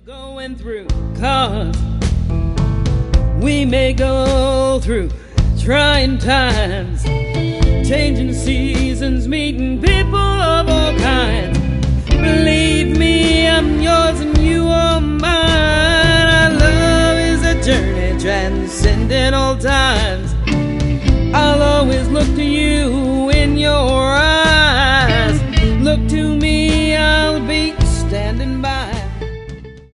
Going through, 'cause we may go through trying times, changing seasons.